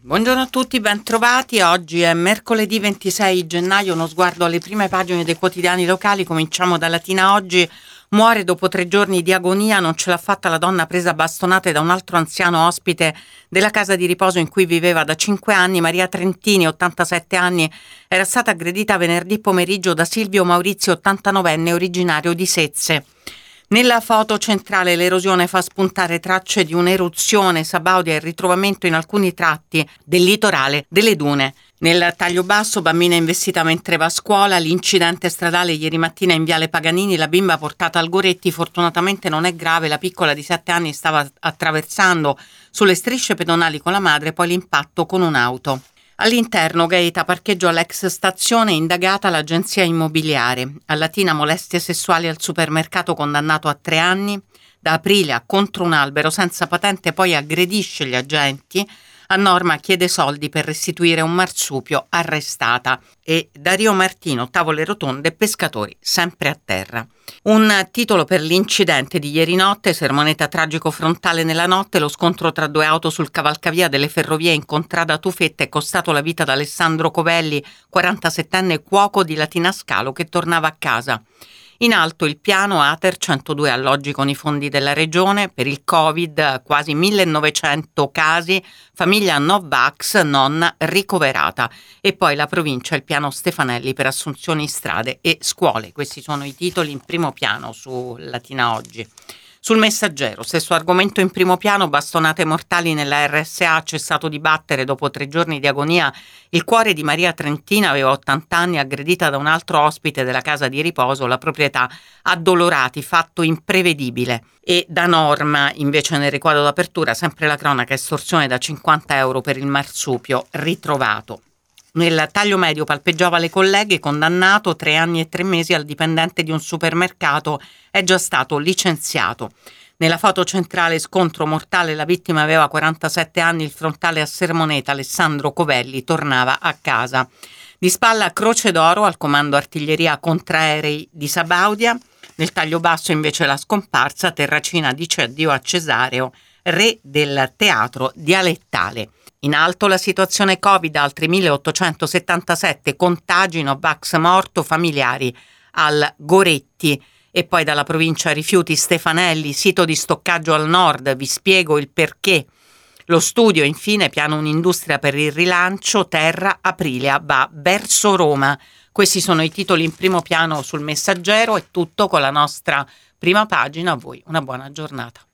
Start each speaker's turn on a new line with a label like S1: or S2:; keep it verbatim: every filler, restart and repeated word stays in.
S1: Buongiorno a tutti, bentrovati. Oggi è mercoledì ventisei gennaio, uno sguardo alle prime pagine dei quotidiani locali. Cominciamo da Latina Oggi. Muore dopo tre giorni di agonia, non ce l'ha fatta la donna presa a bastonate da un altro anziano ospite della casa di riposo in cui viveva da cinque anni. Maria Trentini, ottantasette anni, era stata aggredita venerdì pomeriggio da Silvio Maurizio, ottantanovenne, originario di Sezze. Nella foto centrale l'erosione fa spuntare tracce di un'eruzione sabaudia e il ritrovamento in alcuni tratti del litorale delle dune. Nel taglio basso, bambina investita mentre va a scuola, l'incidente stradale ieri mattina in Viale Paganini, la bimba portata al Goretti fortunatamente non è grave, la piccola di sette anni stava attraversando sulle strisce pedonali con la madre, poi l'impatto con un'auto. All'interno Gaeta, parcheggio all'ex stazione, indagata l'agenzia immobiliare. A Latina, molestie sessuali al supermercato, condannato a tre anni. Da aprile a contro un albero senza patente, poi aggredisce gli agenti. A Norma chiede soldi per restituire un marsupio, arrestata. E Dario Martino, tavole rotonde, pescatori sempre a terra. Un titolo per l'incidente di ieri notte, sermoneta tragico frontale nella notte, lo scontro tra due auto sul cavalcavia delle ferrovie in contrada Tufetta è costato la vita ad Alessandro Covelli, quarantasettenne cuoco di Latina Scalo che tornava a casa. In alto il piano Ater, centodue alloggi con i fondi della regione, per il Covid quasi millenovecento casi, famiglia Novax non ricoverata. E poi la provincia, il piano Stefanelli per assunzioni in strade e scuole. Questi sono i titoli in primo piano su Latina Oggi. Sul Messaggero, stesso argomento in primo piano, bastonate mortali nella R S A, cessato di battere dopo tre giorni di agonia. Il cuore di Maria Trentina, aveva ottanta anni, aggredita da un altro ospite della casa di riposo, la proprietà addolorati, fatto imprevedibile. E da Norma, invece nel riquadro d'apertura, sempre la cronaca, estorsione da cinquanta euro per il marsupio ritrovato. Nel taglio medio palpeggiava le colleghe, condannato tre anni e tre mesi al dipendente di un supermercato, è già stato licenziato. Nella foto centrale scontro mortale, la vittima aveva quarantasette anni, il frontale a Sermoneta, Alessandro Covelli tornava a casa. Di spalla Croce d'Oro al comando artiglieria contraerei di Sabaudia. Nel taglio basso invece la scomparsa, Terracina dice addio a Cesareo, re del teatro dialettale. In alto la situazione Covid, altri milleottocentosettantasette contagi, Novax morto, familiari al Goretti. E poi dalla provincia rifiuti Stefanelli, sito di stoccaggio al nord, vi spiego il perché. Lo studio, infine, piano un'industria per il rilancio, terra, Aprilia va verso Roma. Questi sono i titoli in primo piano sul Messaggero, è tutto con la nostra prima pagina, a voi una buona giornata.